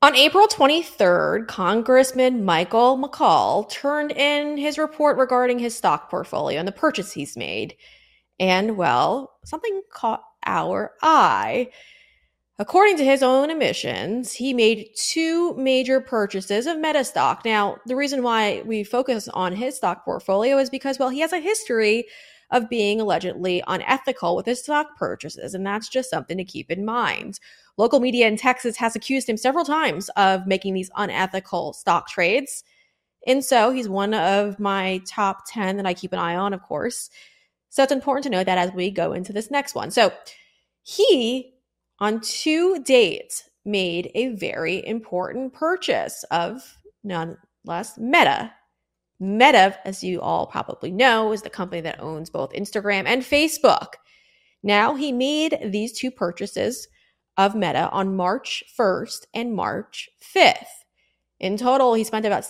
On April 23rd, Congressman Michael McCaul turned in his report regarding his stock portfolio and the purchase he's made. And, well, something caught our eye. According to his own admissions, he made 2 major purchases of Meta stock. Now, the reason why we focus on his stock portfolio is because, well, he has a history of being allegedly unethical with his stock purchases, and that's just something to keep in mind. Local media in Texas has accused him several times of making these unethical stock trades, and so he's one of my top 10 that I keep an eye on, of course. So it's important to know that as we go into this next one. So he, on 2 dates, made a very important purchase of none less Meta. Meta, as you all probably know, is the company that owns both Instagram and Facebook. Now, he made these 2 purchases of Meta on March 1st and March 5th. In total, he spent about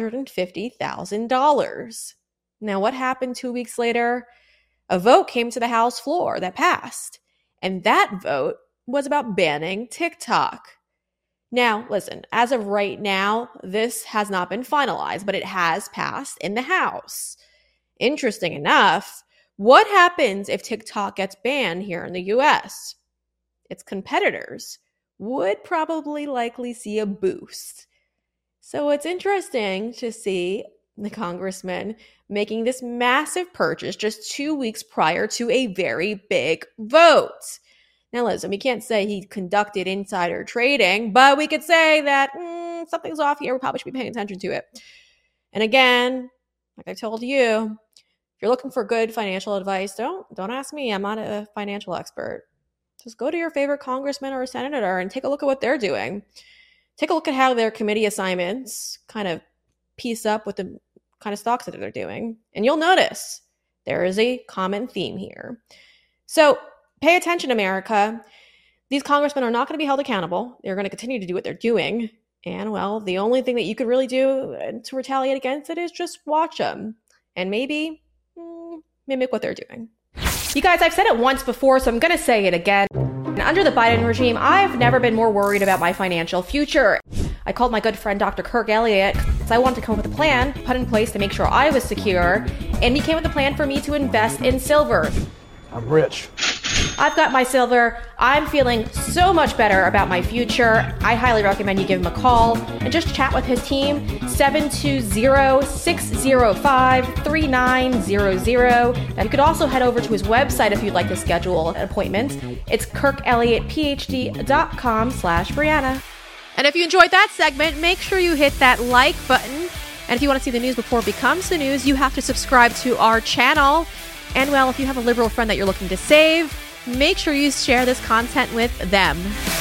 $750,000. Now, what happened 2 weeks later? A vote came to the House floor that passed, and that vote was about banning TikTok. Now, listen, as of right now, this has not been finalized, but it has passed in the House. Interesting enough, what happens if TikTok gets banned here in the US? Its competitors would probably likely see a boost. So it's interesting to see the congressman making this massive purchase just 2 weeks prior to a very big vote. Now, listen, we can't say he conducted insider trading, but we could say that something's off here. We probably should be paying attention to it. And again, like I told you, if you're looking for good financial advice, don't ask me. I'm not a financial expert. Just go to your favorite congressman or senator and take a look at what they're doing. Take a look at how their committee assignments kind of piece up with the kind of stocks that they're doing. And you'll notice there is a common theme here. So pay attention, America. These congressmen are not going to be held accountable. They're going to continue to do what they're doing. And, well, the only thing that you could really do to retaliate against it is just watch them and maybe mimic what they're doing. You guys, I've said it once before, so I'm going to say it again. Under the Biden regime, I've never been more worried about my financial future. I called my good friend Dr. Kirk Elliott because I wanted to come up with a plan put in place to make sure I was secure, and he came with a plan for me to invest in silver. I'm rich. I've got my silver. I'm feeling so much better about my future. I highly recommend you give him a call and just chat with his team, 720-605-3900. And you could also head over to his website if you'd like to schedule an appointment. It's kirkelliottphd.com/Brianna. And if you enjoyed that segment, make sure you hit that like button. And if you want to see the news before it becomes the news, you have to subscribe to our channel. And, well, if you have a liberal friend that you're looking to save, make sure you share this content with them.